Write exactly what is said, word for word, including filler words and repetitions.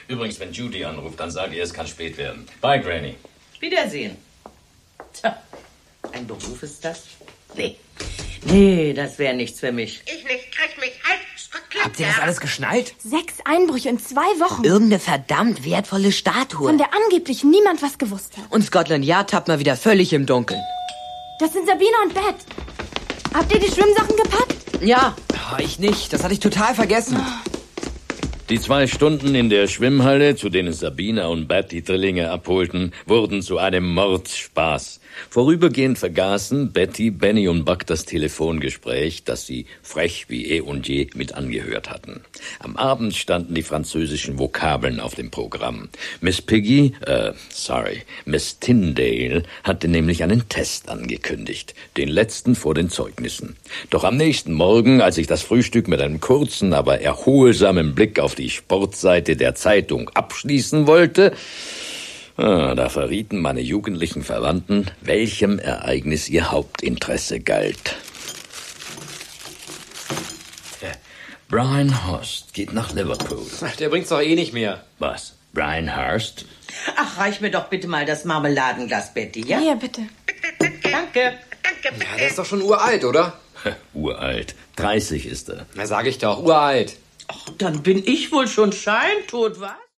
Übrigens, wenn Judy anruft, dann sage ihr, es kann spät werden. Bye, Granny. Wiedersehen. Tja, ein Beruf ist das? Nee. Nee, das wäre nichts für mich. Ich nicht, krieg mich halb verklippt. Habt ihr das alles geschnallt? Sechs Einbrüche in zwei Wochen. Irgendeine verdammt wertvolle Statue. Von der angeblich niemand was gewusst hat. Und Scotland Yard tappt mal wieder völlig im Dunkeln. Das sind Sabina und Beth. Habt ihr die Schwimmsachen gepackt? Ja. Oh, ich nicht. Das hatte ich total vergessen. Die zwei Stunden in der Schwimmhalle, zu denen Sabina und Beth die Drillinge abholten, wurden zu einem Mordspaß. Vorübergehend vergaßen Betty, Benny und Buck das Telefongespräch, das sie frech wie eh und je mit angehört hatten. Am Abend standen die französischen Vokabeln auf dem Programm. Miss Piggy, äh, sorry, Miss Tyndale hatte nämlich einen Test angekündigt, den letzten vor den Zeugnissen. Doch am nächsten Morgen, als ich das Frühstück mit einem kurzen, aber erholsamen Blick auf die Sportseite der Zeitung abschließen wollte, Ah, da verrieten meine jugendlichen Verwandten, welchem Ereignis ihr Hauptinteresse galt. Brian Hurst geht nach Liverpool. Der bringt's doch eh nicht mehr. Was? Brian Hurst? Ach, reich mir doch bitte mal das Marmeladenglas, Betty, ja? Hier, bitte. Danke. Ja, der ist doch schon uralt, oder? Uralt. dreißig ist er. Na, sag ich doch, uralt. Ach, dann bin ich wohl schon scheintot, was?